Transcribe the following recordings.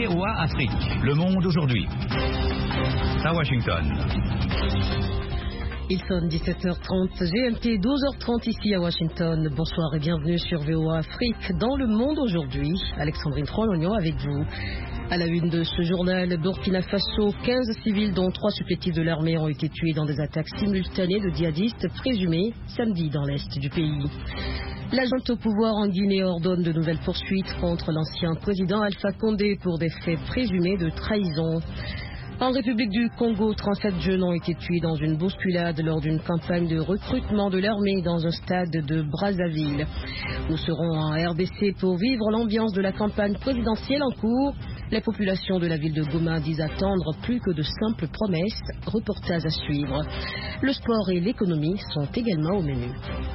VOA Afrique, le monde aujourd'hui. À Washington. Il sonne 17h30 GMT, 12h30 ici à Washington. Bonsoir et bienvenue sur VOA Afrique, dans le monde aujourd'hui. Alexandrine Trollognon avec vous. À la une de ce journal, Burkina Faso, 15 civils dont 3 supplétifs de l'armée ont été tués dans des attaques simultanées de djihadistes présumés samedi dans l'est du pays. La junte au pouvoir en Guinée ordonne de nouvelles poursuites contre l'ancien président Alpha Condé pour des faits présumés de trahison. En République du Congo, 37 jeunes ont été tués dans une bousculade lors d'une campagne de recrutement de l'armée dans un stade de Brazzaville. Nous serons en RDC pour vivre l'ambiance de la campagne présidentielle en cours. Les populations de la ville de Goma disent attendre plus que de simples promesses. Reportage à suivre. Le sport et l'économie sont également au menu.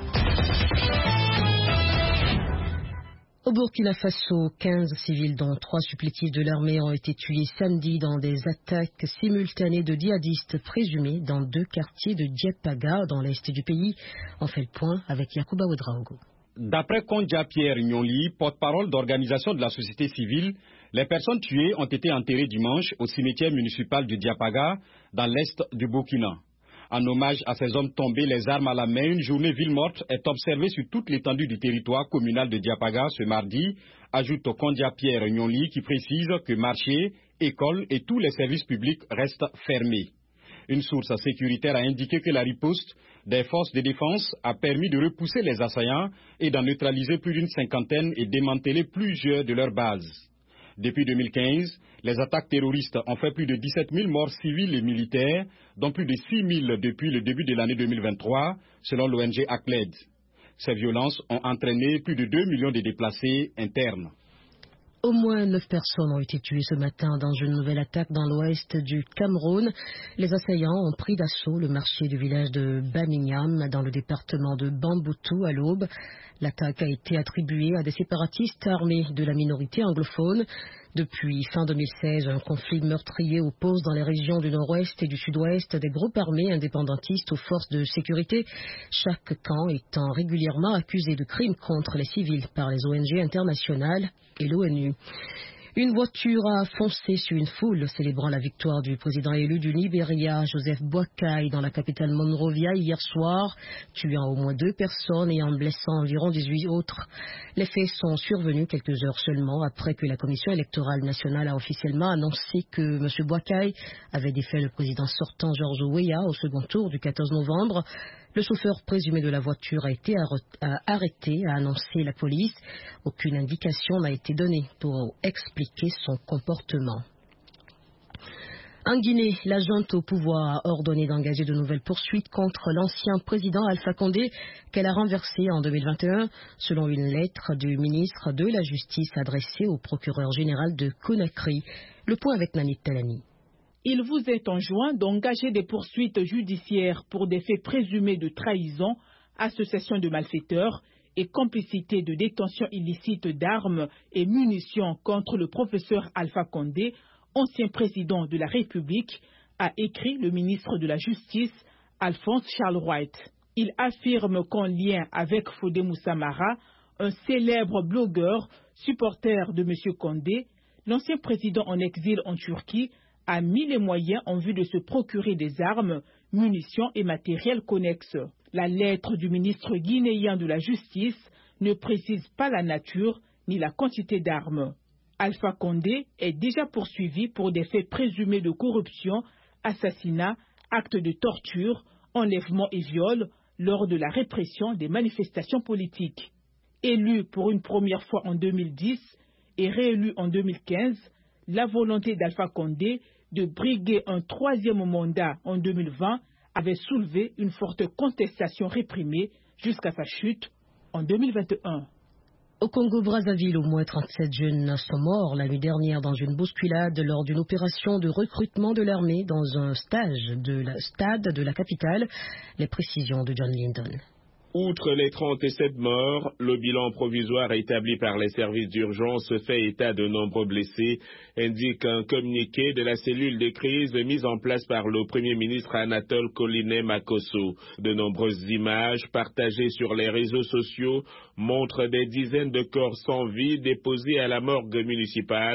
Au Burkina Faso, 15 civils dont 3 supplétifs de l'armée ont été tués samedi dans des attaques simultanées de djihadistes présumés dans 2 quartiers de Diepaga dans l'est du pays. On fait le point avec Yacouba Ouedraogo. D'après Kondia Pierre Nyonli, porte-parole d'organisation de la société civile, les personnes tuées ont été enterrées dimanche au cimetière municipal de Diepaga dans l'est du Burkina. En hommage à ces hommes tombés les armes à la main, une journée ville morte est observée sur toute l'étendue du territoire communal de Diepaga ce mardi, ajoute Kondia Pierre Nyonli qui précise que marchés, écoles et tous les services publics restent fermés. Une source sécuritaire a indiqué que la riposte des forces de défense a permis de repousser les assaillants et d'en neutraliser plus d'une cinquantaine et démanteler plusieurs de leurs bases. Depuis 2015, les attaques terroristes ont fait plus de 17 000 morts civils et militaires, dont plus de 6 000 depuis le début de l'année 2023, selon l'ONG ACLED. Ces violences ont entraîné plus de 2 millions de déplacés internes. Au moins 9 personnes ont été tuées ce matin dans une nouvelle attaque dans l'ouest du Cameroun. Les assaillants ont pris d'assaut le marché du village de Bamignam dans le département de Bamboutou à l'aube. L'attaque a été attribuée à des séparatistes armés de la minorité anglophone. Depuis fin 2016, un conflit meurtrier oppose dans les régions du nord-ouest et du sud-ouest des groupes armés indépendantistes aux forces de sécurité, chaque camp étant régulièrement accusé de crimes contre les civils par les ONG internationales et l'ONU. Une voiture a foncé sur une foule célébrant la victoire du président élu du Libéria, Joseph Boakai, dans la capitale Monrovia hier soir, tuant au moins 2 personnes et en blessant environ 18 autres. Les faits sont survenus quelques heures seulement après que la Commission électorale nationale a officiellement annoncé que M. Boakai avait défait le président sortant George Weah au second tour du 14 novembre. Le chauffeur présumé de la voiture a été arrêté, a annoncé la police. Aucune indication n'a été donnée pour expliquer son comportement. En Guinée, la junte au pouvoir a ordonné d'engager de nouvelles poursuites contre l'ancien président Alpha Condé qu'elle a renversé en 2021, selon une lettre du ministre de la Justice adressée au procureur général de Conakry. Le point avec Nanit Talani. Il vous est enjoint d'engager des poursuites judiciaires pour des faits présumés de trahison, association de malfaiteurs et complicité de détention illicite d'armes et munitions contre le professeur Alpha Condé, ancien président de la République, a écrit le ministre de la Justice, Alphonse Charles White. Il affirme qu'en lien avec Fodé Moussa Mara, un célèbre blogueur, supporter de M. Condé, l'ancien président en exil en Turquie, a mis les moyens en vue de se procurer des armes, munitions et matériel connexes. La lettre du ministre guinéen de la Justice ne précise pas la nature ni la quantité d'armes. Alpha Condé est déjà poursuivi pour des faits présumés de corruption, assassinat, actes de torture, enlèvement et viol lors de la répression des manifestations politiques. Élu pour une première fois en 2010 et réélu en 2015, la volonté d'Alpha Condé de briguer un 3e mandat en 2020 avait soulevé une forte contestation réprimée jusqu'à sa chute en 2021. Au Congo-Brazzaville, au moins 37 jeunes sont morts la nuit dernière dans une bousculade lors d'une opération de recrutement de l'armée dans un stade de la capitale. Les précisions de John Lyndon. Outre les 37 morts, le bilan provisoire établi par les services d'urgence fait état de nombreux blessés, indique un communiqué de la cellule de crise mise en place par le Premier ministre Anatole Koliné Makosso. De nombreuses images partagées sur les réseaux sociaux montrent des dizaines de corps sans vie déposés à la morgue municipale,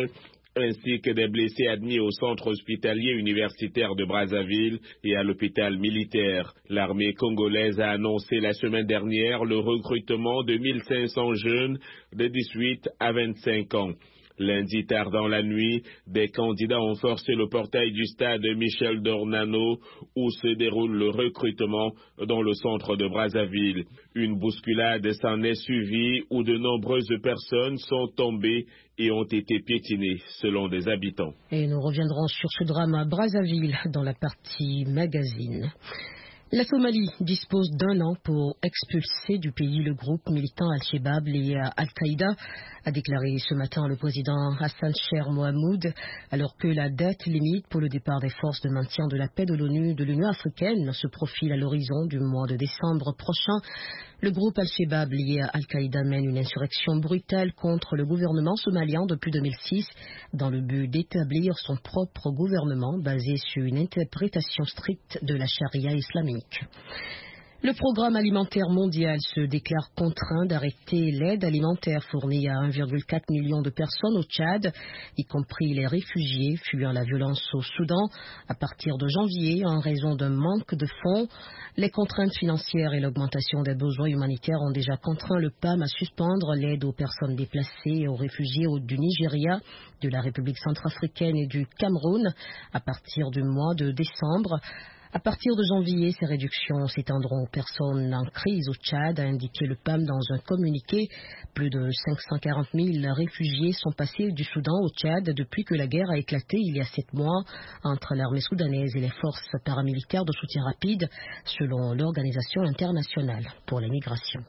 ainsi que des blessés admis au centre hospitalier universitaire de Brazzaville et à l'hôpital militaire. L'armée congolaise a annoncé la semaine dernière le recrutement de 1500 jeunes de 18 à 25 ans. Lundi tard dans la nuit, des candidats ont forcé le portail du stade Michel Dornano où se déroule le recrutement dans le centre de Brazzaville. Une bousculade s'en est suivie où de nombreuses personnes sont tombées et ont été piétinées selon des habitants. Et nous reviendrons sur ce drame à Brazzaville dans la partie magazine. La Somalie dispose d'1 an pour expulser du pays le groupe militant Al-Shabaab lié à Al-Qaïda, a déclaré ce matin le président Hassan Sheikh Mohamoud, alors que la date limite pour le départ des forces de maintien de la paix de l'Union africaine se profile à l'horizon du mois de décembre prochain. Le groupe Al-Shabaab lié à Al-Qaïda mène une insurrection brutale contre le gouvernement somalien depuis 2006 dans le but d'établir son propre gouvernement basé sur une interprétation stricte de la charia islamique. Le programme alimentaire mondial se déclare contraint d'arrêter l'aide alimentaire fournie à 1,4 million de personnes au Tchad, y compris les réfugiés fuyant la violence au Soudan, à partir de janvier en raison d'un manque de fonds. Les contraintes financières et l'augmentation des besoins humanitaires ont déjà contraint le PAM à suspendre l'aide aux personnes déplacées et aux réfugiés du Nigeria, de la République centrafricaine et du Cameroun à partir du mois de décembre. À partir de janvier, ces réductions s'étendront aux personnes en crise au Tchad, a indiqué le PAM dans un communiqué. Plus de 540 000 réfugiés sont passés du Soudan au Tchad depuis que la guerre a éclaté il y a 7 mois entre l'armée soudanaise et les forces paramilitaires de soutien rapide, selon l'Organisation internationale pour les migrations.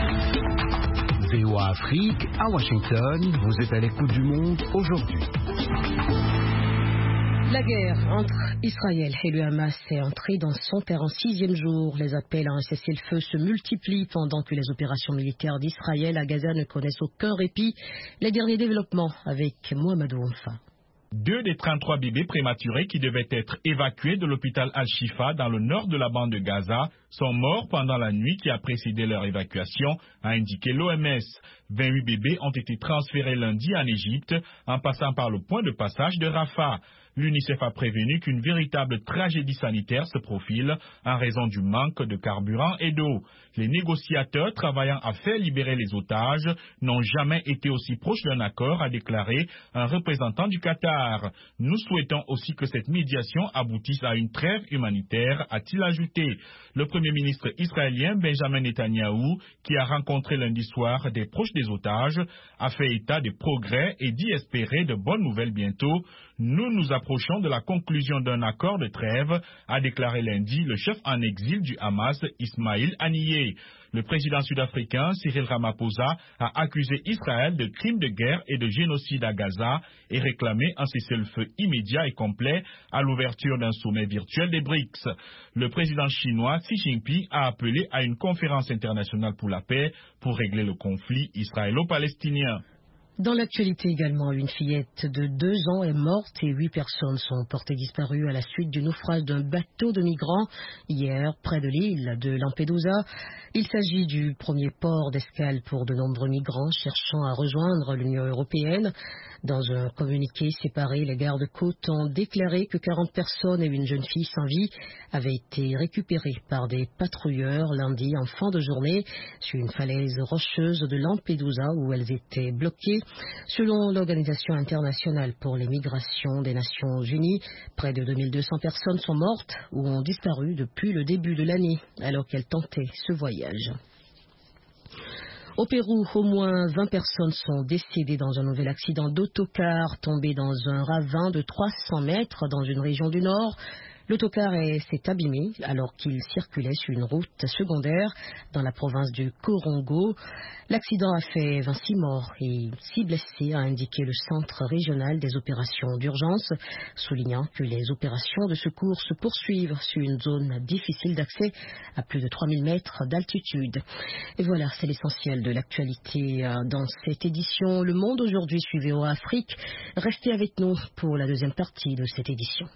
VOA Afrique, à Washington, vous êtes à l'écoute du monde aujourd'hui. La guerre entre Israël et le Hamas est entrée dans son 46e jour. Les appels à un cessez-le-feu se multiplient pendant que les opérations militaires d'Israël à Gaza ne connaissent aucun répit. Les derniers développements avec Mohamedou Onfa. 2 des 33 bébés prématurés qui devaient être évacués de l'hôpital Al-Shifa dans le nord de la bande de Gaza sont morts pendant la nuit qui a précédé leur évacuation, a indiqué l'OMS. 28 bébés ont été transférés lundi en Égypte en passant par le point de passage de Rafah. L'UNICEF a prévenu qu'une véritable tragédie sanitaire se profile en raison du manque de carburant et d'eau. Les négociateurs travaillant à faire libérer les otages n'ont jamais été aussi proches d'un accord, a déclaré un représentant du Qatar. Nous souhaitons aussi que cette médiation aboutisse à une trêve humanitaire, a-t-il ajouté. Le Premier ministre israélien Benjamin Netanyahou, qui a rencontré lundi soir des proches des otages, a fait état des progrès et dit espérer de bonnes nouvelles bientôt. Nous nous approchons de la conclusion d'un accord de trêve, a déclaré lundi le chef en exil du Hamas, Ismail Haniyeh. Le président sud-africain Cyril Ramaphosa a accusé Israël de crimes de guerre et de génocide à Gaza et réclamé un cessez-le-feu immédiat et complet à l'ouverture d'un sommet virtuel des BRICS. Le président chinois Xi Jinping a appelé à une conférence internationale pour la paix pour régler le conflit israélo-palestinien. Dans l'actualité également, une fillette de 2 ans est morte et 8 personnes sont portées disparues à la suite du naufrage d'un bateau de migrants hier près de l'île de Lampedusa. Il s'agit du premier port d'escale pour de nombreux migrants cherchant à rejoindre l'Union européenne. Dans un communiqué séparé, les gardes-côtes ont déclaré que 40 personnes et une jeune fille sans vie avaient été récupérées par des patrouilleurs lundi en fin de journée sur une falaise rocheuse de Lampedusa où elles étaient bloquées. Selon l'Organisation internationale pour les migrations des Nations Unies, près de 2200 personnes sont mortes ou ont disparu depuis le début de l'année alors qu'elles tentaient ce voyage. Au Pérou, au moins 20 personnes sont décédées dans un nouvel accident d'autocar tombé dans un ravin de 300 mètres dans une région du Nord. L'autocar s'est abîmé alors qu'il circulait sur une route secondaire dans la province du Corongo. L'accident a fait 26 morts et 6 blessés, a indiqué le Centre régional des opérations d'urgence, soulignant que les opérations de secours se poursuivent sur une zone difficile d'accès à plus de 3000 mètres d'altitude. Et voilà, c'est l'essentiel de l'actualité dans cette édition. Le Monde aujourd'hui sur VOA Afrique. Restez avec nous pour la deuxième partie de cette édition.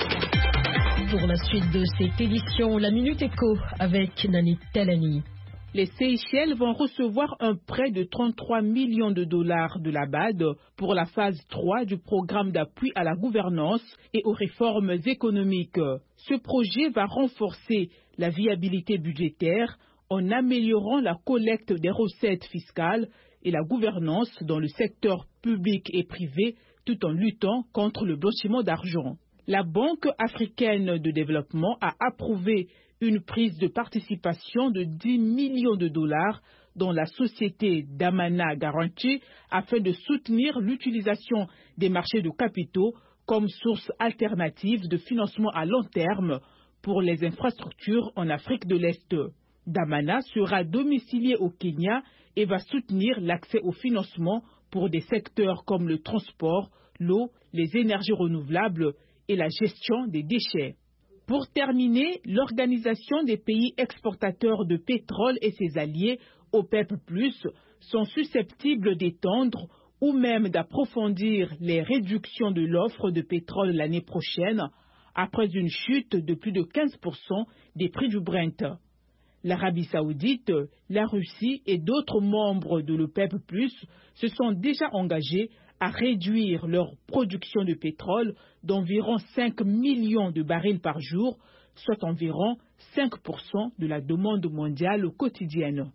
Pour la suite de cette édition, la Minute Éco avec Nani Telani. Les Seychelles vont recevoir un prêt de 33 millions de dollars de la BAD pour la phase 3 du programme d'appui à la gouvernance et aux réformes économiques. Ce projet va renforcer la viabilité budgétaire en améliorant la collecte des recettes fiscales et la gouvernance dans le secteur public et privé tout en luttant contre le blanchiment d'argent. La Banque africaine de développement a approuvé une prise de participation de 10 millions de dollars dans la société Damana Guarantee afin de soutenir l'utilisation des marchés de capitaux comme source alternative de financement à long terme pour les infrastructures en Afrique de l'Est. Damana sera domicilié au Kenya et va soutenir l'accès au financement pour des secteurs comme le transport, l'eau, les énergies renouvelables et la gestion des déchets. Pour terminer, l'Organisation des pays exportateurs de pétrole et ses alliés, OPEP+, sont susceptibles d'étendre ou même d'approfondir les réductions de l'offre de pétrole l'année prochaine, après une chute de plus de 15% des prix du Brent. L'Arabie saoudite, la Russie et d'autres membres de l'OPEP+, se sont déjà engagés à réduire leur production de pétrole d'environ 5 millions de barils par jour, soit environ 5% de la demande mondiale quotidienne.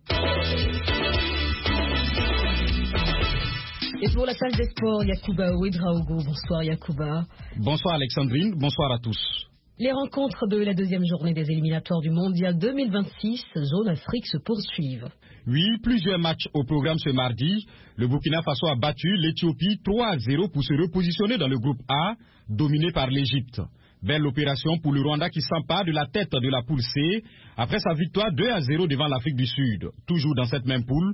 Et pour la page des sports, Yacouba Ouedraogo. Bonsoir Yacouba. Bonsoir Alexandrine, bonsoir à tous. Les rencontres de la deuxième journée des éliminatoires du Mondial 2026, zone Afrique, se poursuivent. Oui, plusieurs matchs au programme ce mardi. Le Burkina Faso a battu l'Éthiopie 3-0 pour se repositionner dans le groupe A, dominé par l'Égypte. Belle opération pour le Rwanda qui s'empare de la tête de la poule C après sa victoire 2-0 devant l'Afrique du Sud. Toujours dans cette même poule,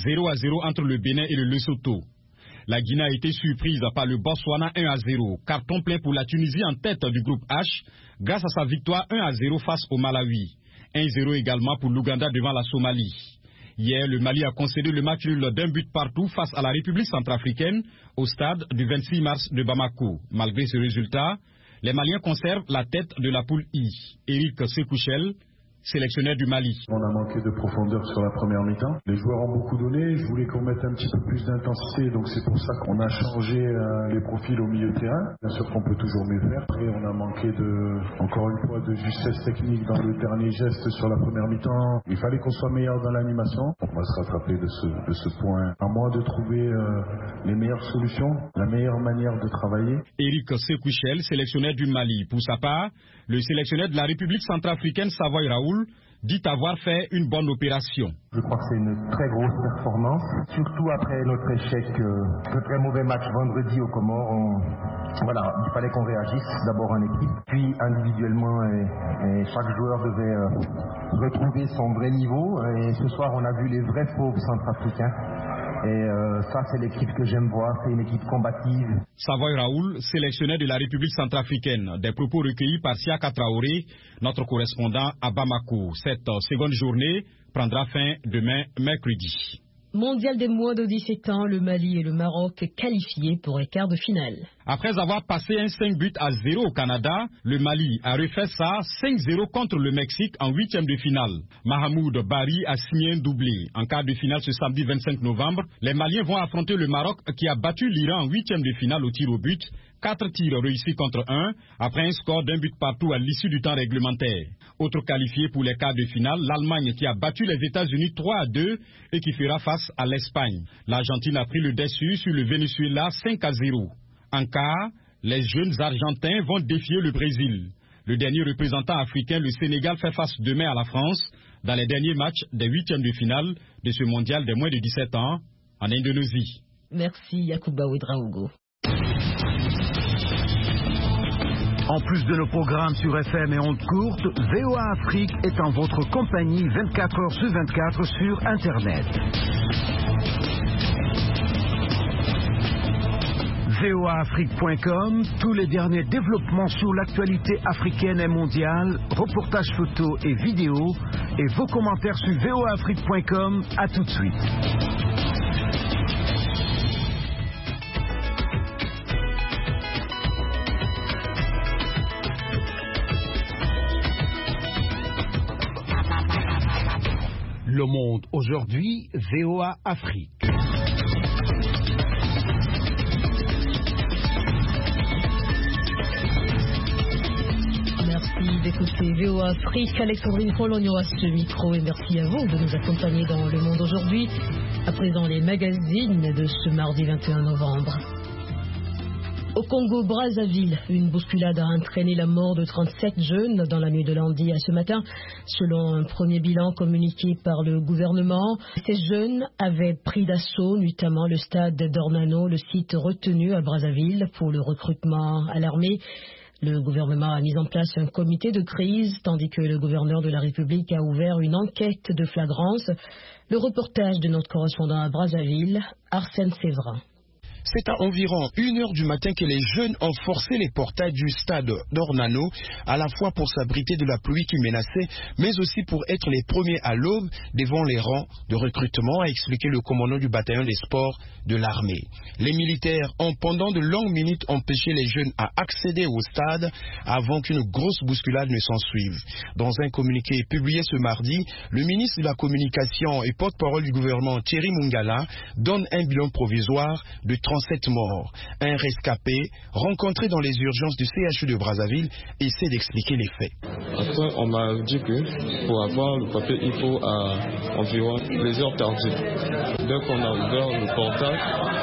0-0 entre le Bénin et le Lesotho. La Guinée a été surprise par le Botswana 1-0. Carton plein pour la Tunisie en tête du groupe H grâce à sa victoire 1-0 face au Malawi. 1-0 également pour l'Ouganda devant la Somalie. Hier, le Mali a concédé le match nul d'un but partout face à la République centrafricaine au stade du 26 mars de Bamako. Malgré ce résultat, les Maliens conservent la tête de la poule I. Éric Sekouchel, sélectionneur du Mali. On a manqué de profondeur sur la première mi-temps. Les joueurs ont beaucoup donné. Je voulais qu'on mette un petit peu plus d'intensité. Donc c'est pour ça qu'on a changé les profils au milieu de terrain. Bien sûr qu'on peut toujours mieux faire. Après, on a manqué encore une fois, de justesse technique dans le dernier geste sur la première mi-temps. Il fallait qu'on soit meilleur dans l'animation. On va se rattraper de ce point. À moi de trouver les meilleures solutions, la meilleure manière de travailler. Éric Sekouchel, sélectionneur du Mali. Pour sa part, le sélectionneur de la République centrafricaine, Savoy Raoul, dit avoir fait une bonne opération. Je crois que c'est une très grosse performance, surtout après notre échec, le très mauvais match vendredi aux Comores. Voilà, il fallait qu'on réagisse d'abord en équipe, puis individuellement, et chaque joueur devait retrouver son vrai niveau. Et ce soir, on a vu les vrais fauves centrafricains. Et ça, c'est l'équipe que j'aime voir, c'est une équipe combative. Savoy Raoul, sélectionneur de la République centrafricaine. Des propos recueillis par Siaka Traoré, notre correspondant à Bamako. Cette seconde journée prendra fin demain, mercredi. Mondial des moins de 17 ans, le Mali et le Maroc qualifiés pour les quarts de finale. Après avoir passé un 5-0 au Canada, le Mali a refait ça 5-0 contre le Mexique en 8e de finale. Mahamoud Bari a signé un doublé. En quart de finale ce samedi 25 novembre, les Maliens vont affronter le Maroc qui a battu l'Iran en 8e de finale au tir au but. 4 tirs réussis contre 1, après un score d'un but partout à l'issue du temps réglementaire. Autre qualifié pour les quarts de finale, l'Allemagne qui a battu les États-Unis 3-2 et qui fera face à l'Espagne. L'Argentine a pris le dessus sur le Venezuela 5-0. En quart, les jeunes Argentins vont défier le Brésil. Le dernier représentant africain, le Sénégal, fait face demain à la France dans les derniers matchs des 8e de finale de ce mondial des moins de 17 ans en Indonésie. Merci Yacouba Ouedraogo. En plus de nos programmes sur FM et ondes courtes, VOA Afrique est en votre compagnie 24 heures sur 24 sur Internet. voaafrique.com, tous les derniers développements sur l'actualité africaine et mondiale, reportages photos et vidéos, et vos commentaires sur voaafrique.com. À tout de suite. Le Monde aujourd'hui, VOA Afrique. Merci d'écouter VOA Afrique. Alexandrine Pologno à ce micro et merci à vous de nous accompagner dans Le Monde aujourd'hui. À présent, les magazines de ce mardi 21 novembre. Au Congo-Brazzaville, une bousculade a entraîné la mort de 37 jeunes dans la nuit de lundi à ce matin. Selon un premier bilan communiqué par le gouvernement, ces jeunes avaient pris d'assaut notamment le stade d'Ornano, le site retenu à Brazzaville pour le recrutement à l'armée. Le gouvernement a mis en place un comité de crise, tandis que le gouverneur de la République a ouvert une enquête de flagrance. Le reportage de notre correspondant à Brazzaville, Arsène Séverin. C'est à environ 1h du matin que les jeunes ont forcé les portails du stade d'Ornano, à la fois pour s'abriter de la pluie qui menaçait, mais aussi pour être les premiers à l'aube devant les rangs de recrutement, a expliqué le commandant du bataillon des sports de l'armée. Les militaires ont pendant de longues minutes empêché les jeunes à accéder au stade avant qu'une grosse bousculade ne s'ensuive. Dans un communiqué publié ce mardi, le ministre de la Communication et porte-parole du gouvernement Thierry Mungala donne un bilan provisoire de 37 morts. Un rescapé rencontré dans les urgences du CHU de Brazzaville essaie d'expliquer les faits. Après, on m'a dit que pour avoir le papier, il faut environ les heures tardives. Dès qu'on a ouvert le portail,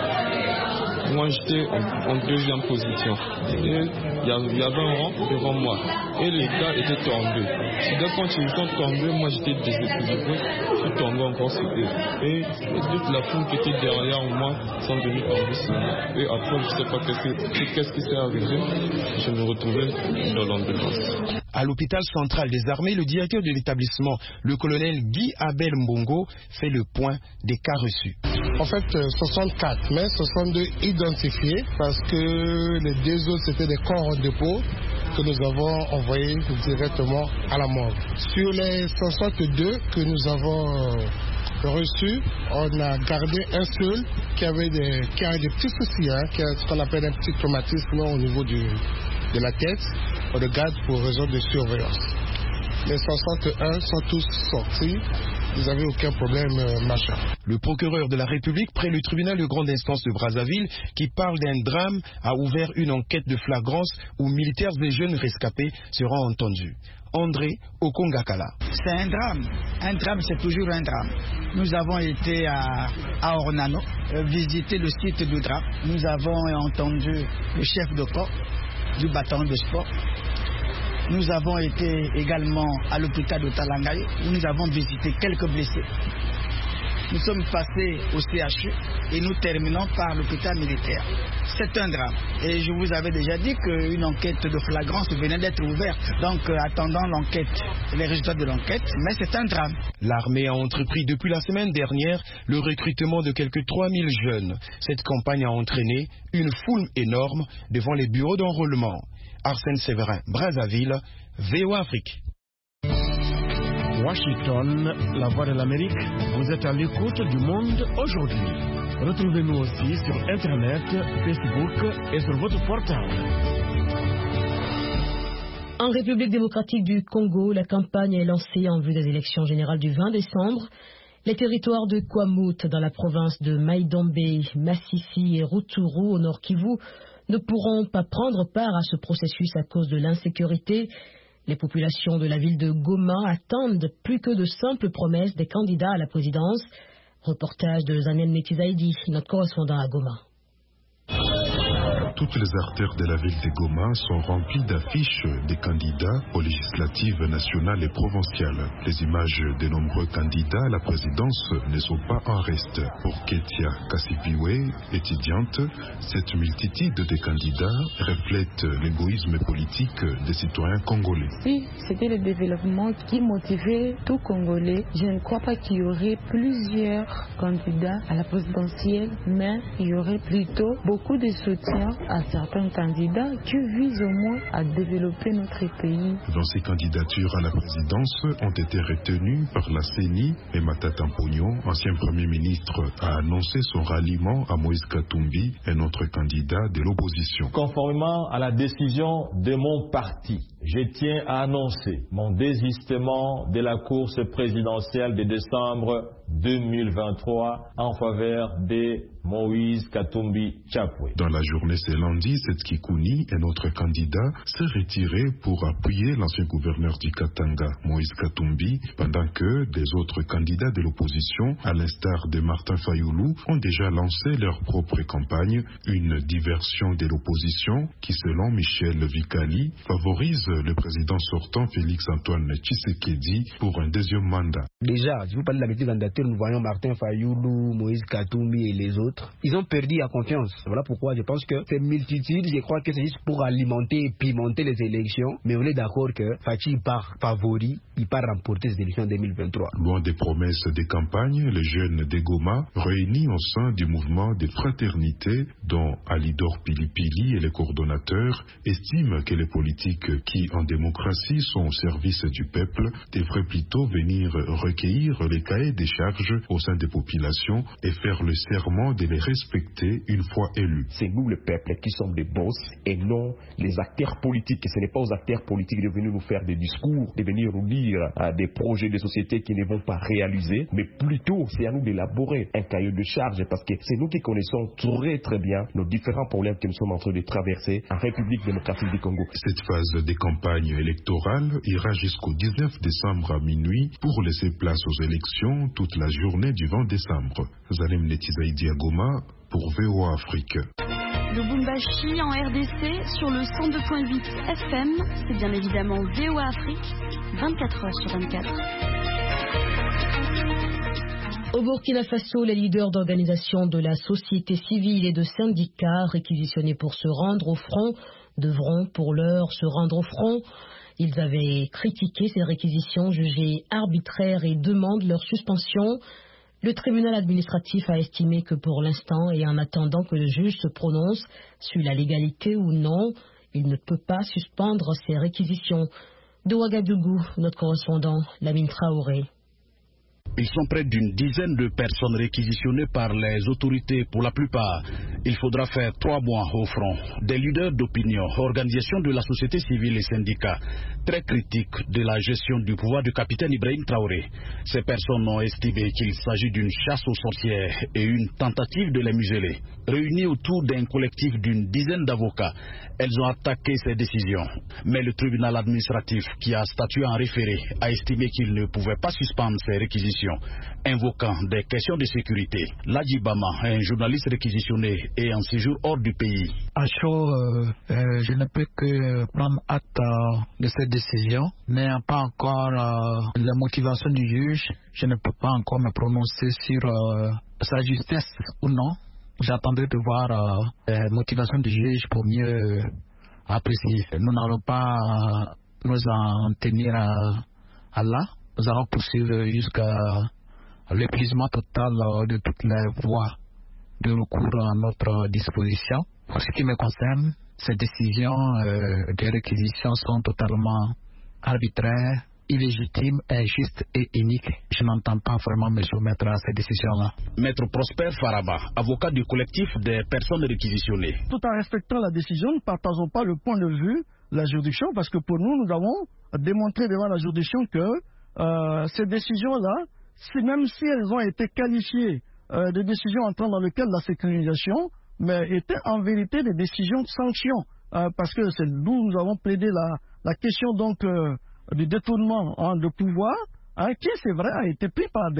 moi j'étais en deuxième position. Et il y avait un rang devant moi. Et les gars étaient tombés. Dès quand ils sont tombés, moi j'étais déséquilibré. Je suis tombé encore sur eux. Et toute la foule qui était derrière moi sont venus tomber sur moi. Et après, je ne sais pas qu'est-ce qui s'est arrivé. Je me retrouvais dans l'ambulance. À l'hôpital central des armées, le directeur de l'établissement, le colonel Guy Abel Mbongo, fait le point des cas reçus. En fait, 64, mais 62 identifiés parce que les deux autres, c'était des corps en dépôt que nous avons envoyés directement à la morgue. Sur les 62 que nous avons reçus, on a gardé un seul qui avait des petits soucis, qui a ce qu'on appelle un petit traumatisme au niveau de la tête. On le garde pour raison de surveillance. Les 61 sont tous sortis. Ils n'avaient aucun problème machin. Le procureur de la République près le tribunal de grande instance de Brazzaville, qui parle d'un drame, a ouvert une enquête de flagrance où militaires et jeunes rescapés seront entendus. André Okongakala. C'est un drame. Un drame, c'est toujours un drame. Nous avons été à Ornano, visiter le site du drame. Nous avons entendu le chef de corps du bataillon de sport. Nous avons été également à l'hôpital de Talangaye où nous avons visité quelques blessés. Nous sommes passés au CHU et nous terminons par l'hôpital militaire. C'est un drame. Et je vous avais déjà dit qu'une enquête de flagrance venait d'être ouverte. Donc attendant l'enquête, les résultats de l'enquête, mais c'est un drame. L'armée a entrepris depuis la semaine dernière le recrutement de quelques 3000 jeunes. Cette campagne a entraîné une foule énorme devant les bureaux d'enrôlement. Arsène Séverin, Brazzaville, VOA Afrique. Washington, la voix de l'Amérique, vous êtes à l'écoute du Monde aujourd'hui. Retrouvez-nous aussi sur Internet, Facebook et sur votre portable. En République démocratique du Congo, la campagne est lancée en vue des élections générales du 20 décembre. Les territoires de Kwamut dans la province de Maïdombe, Massissi et Rutshuru au nord Kivu ne pourront pas prendre part à ce processus à cause de l'insécurité. Les populations de la ville de Goma attendent plus que de simples promesses des candidats à la présidence. Reportage de Zanel Netizaidi, notre correspondant à Goma. Toutes les artères de la ville de Goma sont remplies d'affiches des candidats aux législatives nationales et provinciales. Les images de nombreux candidats à la présidence ne sont pas en reste. Pour Ketia Kassipiwe, étudiante, cette multitude de candidats reflète l'égoïsme politique des citoyens congolais. Si c'était le développement qui motivait tout Congolais, je ne crois pas qu'il y aurait plusieurs candidats à la présidentielle, mais il y aurait plutôt beaucoup de soutien à certains candidats qui visent au moins à développer notre pays. Dans ces candidatures à la présidence ont été retenues par la CENI et Matata Mponyo, ancien Premier ministre, a annoncé son ralliement à Moïse Katumbi, un autre candidat de l'opposition. Conformément à la décision de mon parti, je tiens à annoncer mon désistement de la course présidentielle de décembre 2023 en faveur de Moïse Katumbi Chapwe. Dans la journée ce lundi, Setki Kouni, un autre candidat, s'est retiré pour appuyer l'ancien gouverneur du Katanga, Moïse Katumbi, pendant que des autres candidats de l'opposition, à l'instar de Martin Fayoulou, ont déjà lancé leur propre campagne, une diversion de l'opposition qui, selon Michel Vikali, favorise le président sortant Félix Antoine Tshisekedi pour un deuxième mandat. Déjà, si vous parlez de la multitude candidature, nous voyons Martin Fayoulou, Moïse Katumbi et les autres. Ils ont perdu la confiance. Voilà pourquoi je pense que ces multitudes, je crois que c'est juste pour alimenter et pimenter les élections. Mais on est d'accord que Fachi part favori, il part remporter ces élections en 2023. Loin des promesses des campagnes, les jeunes des Goma, réunis au sein du mouvement des fraternités, dont Alidor Pilipili et les coordonnateurs, estiment que les politiques qui, en démocratie, sont au service du peuple, devraient plutôt venir recueillir les cahiers des charges au sein des populations et faire le serment de les respecter une fois élus. C'est nous le peuple qui sommes des boss et non les acteurs politiques. Ce n'est pas aux acteurs politiques de venir nous faire des discours, de venir nous dire des projets de société qui ne vont pas réaliser, mais plutôt c'est à nous d'élaborer un cahier de charges parce que c'est nous qui connaissons très bien nos différents problèmes que nous sommes en train de traverser en République démocratique du Congo. Cette phase des campagnes électorales ira jusqu'au 19 décembre à minuit pour laisser place aux élections toute la journée du 20 décembre. Zalem Netizaïdi Agoma pour VOA Afrique. Lubumbashi en RDC sur le 102.8 FM, c'est bien évidemment VOA Afrique, 24 heures sur 24. Au Burkina Faso, les leaders d'organisations de la société civile et de syndicats réquisitionnés pour se rendre au front devront pour l'heure se rendre au front. Ils avaient critiqué ces réquisitions jugées arbitraires et demandent leur suspension. Le tribunal administratif a estimé que pour l'instant et en attendant que le juge se prononce sur la légalité ou non, il ne peut pas suspendre ces réquisitions. De Ouagadougou, notre correspondant Lamine Traoré. Ils sont près d'une dizaine de personnes réquisitionnées par les autorités. Pour la plupart, il faudra faire 3 mois au front. Des leaders d'opinion, organisations de la société civile et syndicats, très critiques de la gestion du pouvoir du capitaine Ibrahim Traoré. Ces personnes ont estimé qu'il s'agit d'une chasse aux sorcières et une tentative de les museler. Réunies autour d'un collectif d'une dizaine d'avocats, elles ont attaqué ces décisions. Mais le tribunal administratif, qui a statué en référé, a estimé qu'il ne pouvait pas suspendre ces réquisitions, invoquant des questions de sécurité. Ladji Bama, un journaliste réquisitionné et en séjour hors du pays. À chaud, je ne peux que prendre acte de cette décision, mais pas encore la motivation du juge. Je ne peux pas encore me prononcer sur sa justesse ou non. J'attendrai de voir la motivation du juge pour mieux apprécier. Nous n'allons pas nous en tenir à là. Nous allons poursuivre jusqu'à l'épuisement total de toutes les voies de recours à notre disposition. Pour ce qui me concerne, ces décisions de réquisition sont totalement arbitraires, illégitimes, injustes et iniques. Je n'entends pas vraiment me soumettre à ces décisions-là. Maître Prosper Faraba, avocat du collectif des personnes réquisitionnées. Tout en respectant la décision, nous ne partageons pas le point de vue de la juridiction parce que pour nous, nous avons démontré devant la juridiction que ces décisions-là, même si elles ont été qualifiées de décisions entrant dans le cadre de la sécurisation, mais étaient en vérité des décisions de sanction, parce que c'est d'où nous avons plaidé la question donc du détournement de pouvoir, qui c'est vrai a été pris par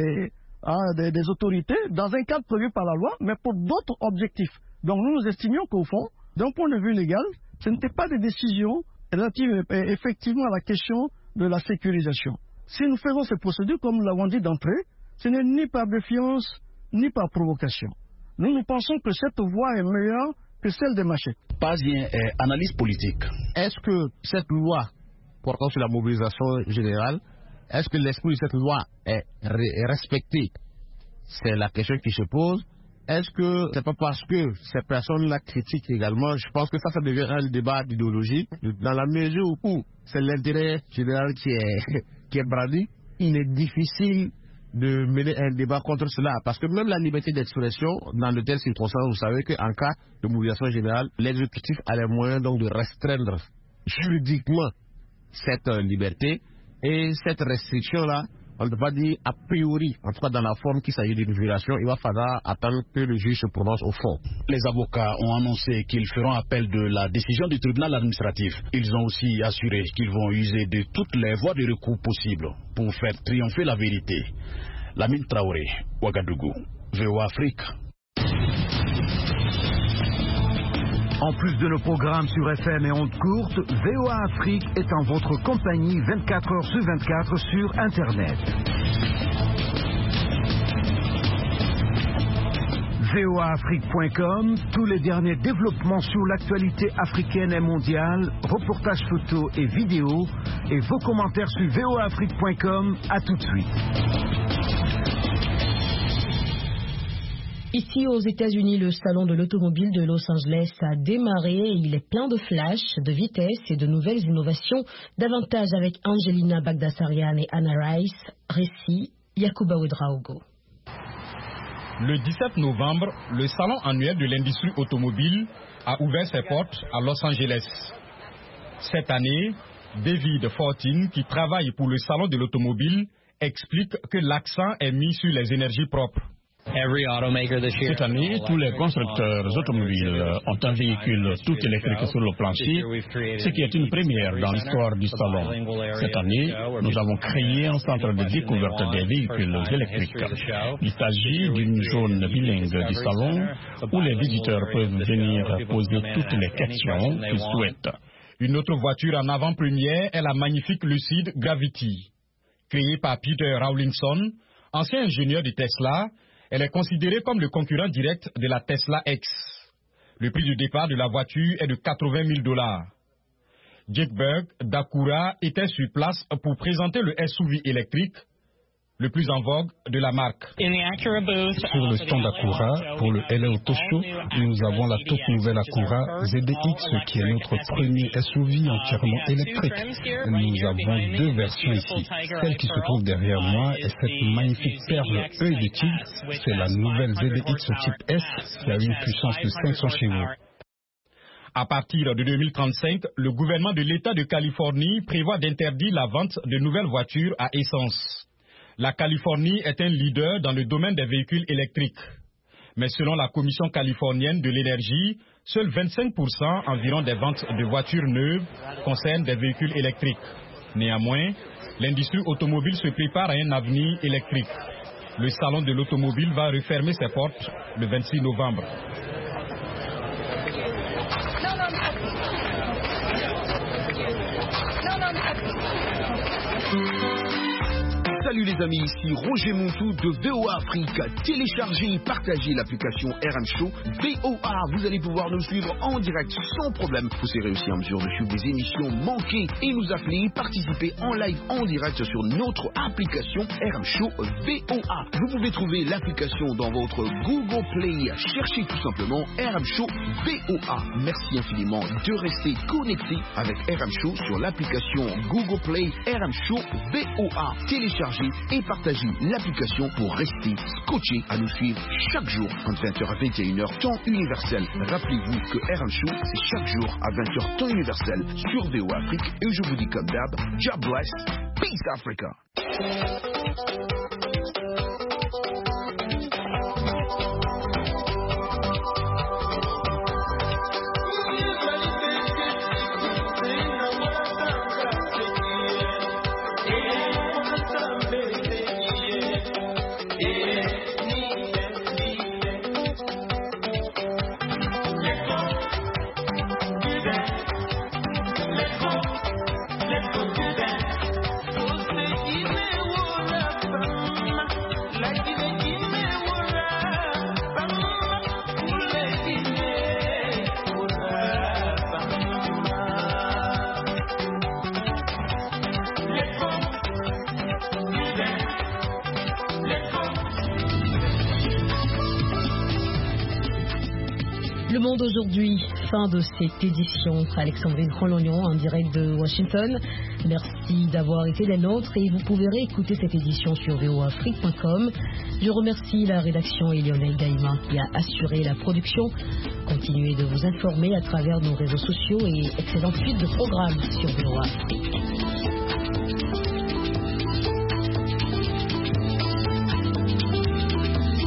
des autorités dans un cadre prévu par la loi, mais pour d'autres objectifs. Donc nous estimions qu'au fond, d'un point de vue légal, ce n'était pas des décisions relatives effectivement à la question de la sécurisation. Si nous faisons ces procédures, comme nous l'avons dit d'entrée, ce n'est ni par défiance, ni par provocation. Nous pensons que cette voie est meilleure que celle des machettes. Pas une analyse politique. Est-ce que cette loi portant sur la mobilisation générale, est-ce que l'esprit de cette loi est respecté? C'est la question qui se pose. Est-ce que c'est pas parce que ces personnes-là critiquent également? Je pense que ça devient un débat d'idéologie. Dans la mesure où c'est l'intérêt général qui est brandi, il est difficile de mener un débat contre cela. Parce que même la liberté d'expression, dans de telles circonstances, vous savez qu'en cas de mobilisation générale, l'exécutif a les moyens donc de restreindre juridiquement cette liberté. Et cette restriction-là, on ne peut pas dire a priori, en tout cas dans la forme qu'il s'agit d'une violation, il va falloir attendre que le juge se prononce au fond. Les avocats ont annoncé qu'ils feront appel de la décision du tribunal administratif. Ils ont aussi assuré qu'ils vont user de toutes les voies de recours possibles pour faire triompher la vérité. Lamine Traoré, Ouagadougou, VOA Afrique. En plus de nos programmes sur FM et ondes courtes, VOA Afrique est en votre compagnie 24 heures sur 24 sur Internet. voaafrique.com, tous les derniers développements sur l'actualité africaine et mondiale, reportages photos et vidéos, et vos commentaires sur voaafrique.com. À tout de suite. Ici aux États-Unis, le salon de l'automobile de Los Angeles a démarré et il est plein de flash, de vitesse et de nouvelles innovations. Davantage avec Angelina Bagdasarian et Anna Rice. Récit, Yacouba Ouedraogo. Le 17 novembre, le salon annuel de l'industrie automobile a ouvert ses portes à Los Angeles. Cette année, David Fortin, qui travaille pour le salon de l'automobile, explique que l'accent est mis sur les énergies propres. Cette année, tous les constructeurs automobiles ont un véhicule tout électrique sur le plancher, ce qui est une première dans l'histoire du salon. Cette année, nous avons créé un centre de découverte des véhicules électriques. Il s'agit d'une zone bilingue du salon où les visiteurs peuvent venir poser toutes les questions qu'ils souhaitent. Une autre voiture en avant-première est la magnifique Lucid Gravity. Créée par Peter Rawlinson, ancien ingénieur de Tesla, elle est considérée comme le concurrent direct de la Tesla X. Le prix du départ de la voiture est de $80 000. Jake Berg d'Acura était sur place pour présenter le SUV électrique le plus en vogue de la marque. Sur le stand Acura, pour le LA Auto Show, nous avons la toute nouvelle Acura ZDX qui est notre premier SUV entièrement électrique. Nous avons deux versions ici. Celle qui se trouve derrière moi est cette magnifique perle œil de tigre. C'est la nouvelle ZDX type S qui a une puissance de 500 chevaux. À partir de 2035, le gouvernement de l'État de Californie prévoit d'interdire la vente de nouvelles voitures à essence. La Californie est un leader dans le domaine des véhicules électriques. Mais selon la Commission californienne de l'énergie, seuls 25% environ des ventes de voitures neuves concernent des véhicules électriques. Néanmoins, l'industrie automobile se prépare à un avenir électrique. Le salon de l'automobile va refermer ses portes le 26 novembre. Salut les amis, ici Roger Montou de VOA Afrique. Téléchargez et partagez l'application RM Show VOA. Vous allez pouvoir nous suivre en direct sans problème. Vous serez aussi en mesure de suivre des émissions manquées et nous appeler, participer en live en direct sur notre application RM Show VOA. Vous pouvez trouver l'application dans votre Google Play. Cherchez tout simplement RM Show VOA. Merci infiniment de rester connecté avec RM Show sur l'application Google Play RM Show VOA. Téléchargez et partagez l'application pour rester scotché à nous suivre chaque jour entre 20h à 21h temps universel. Rappelez-vous que RM Show c'est chaque jour à 20h temps universel sur VOA Afrique et je vous dis comme d'hab, God bless, peace Africa. Le Monde aujourd'hui, fin de cette édition. Alexandrine Rolognon en direct de Washington. Merci d'avoir été les nôtres et vous pouvez réécouter cette édition sur voafrique.com. Je remercie la rédaction et Lionel Gaïma qui a assuré la production. Continuez de vous informer à travers nos réseaux sociaux et excellente suite de programmes sur VOA Afrique.